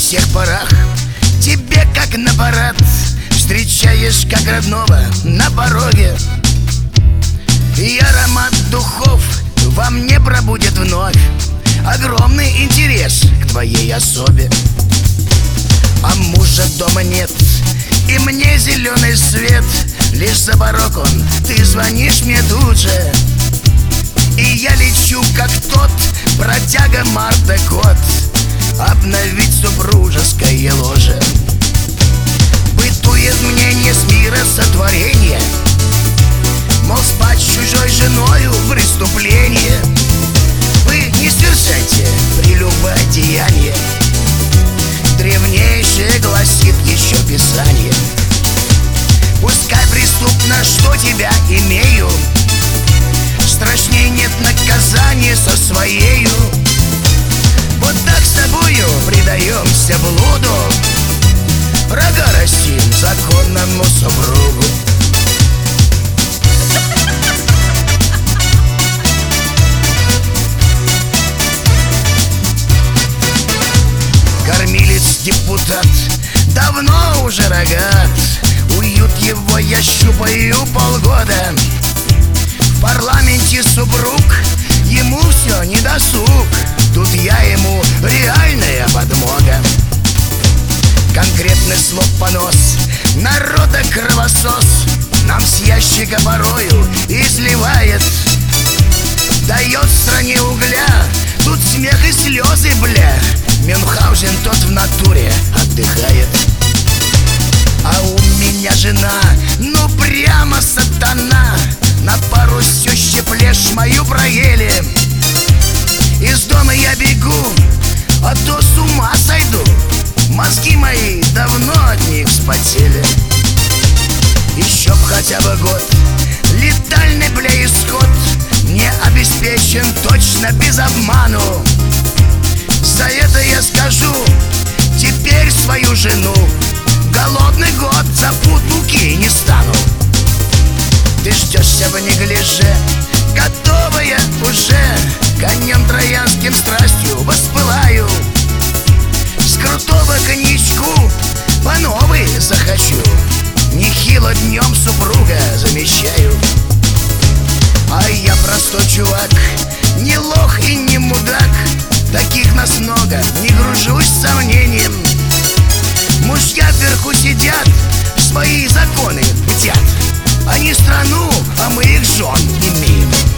всех парах тебе как на парад, встречаешь как родного на пороге. И аромат духов во мне пробудет вновь огромный интерес к твоей особе. А мужа дома нет, и мне зеленый свет, лишь за порог он, ты звонишь мне тут же. И я лечу, как тот бродяга мордокот, обновить супружеское ложе. Бытует мнение с мира сотворения, мол, спать с чужой женою преступление. Вы не совершайте прелюбодеяние, древнейшее гласит еще Писание. Пускай преступно, что тебя имею, страшней нет наказания со своею. Вот так с тобою предаемся блуду, рога растим законному супругу. Кормилец депутат давно уже рогат, уют его я щупаю полгода. В парламенте супруг, ему все недосуг, тут я ему реальная подмога. Конкретный слов понос, народа кровосос, нам с ящика порою изливает. Дает стране угля, тут смех и слезы, бля. Мюнхгаузен тот в натуре отдыхает. А у меня жена, ну прямо сатана, на пару сёще плешь мою проели. Из дома я бегу, а то с ума сойду. Мозги мои давно от них вспотели. Еще б хотя бы год, летальный, бля, исход мне обеспечен точно без обману. За это я скажу теперь свою жену, голодный год за пуд муки не стану. Ты ждешься в неглиже, готовая уже, конем троянским страстью воспылаю. С крутого коньячку по новой захочу, нехило днем супруга замещаю. А я простой чувак, не лох и не мудак, таких нас много, не гружусь сомнением. Мужья вверху сидят, свои законы бдят, они страну, а мы их жен имеем.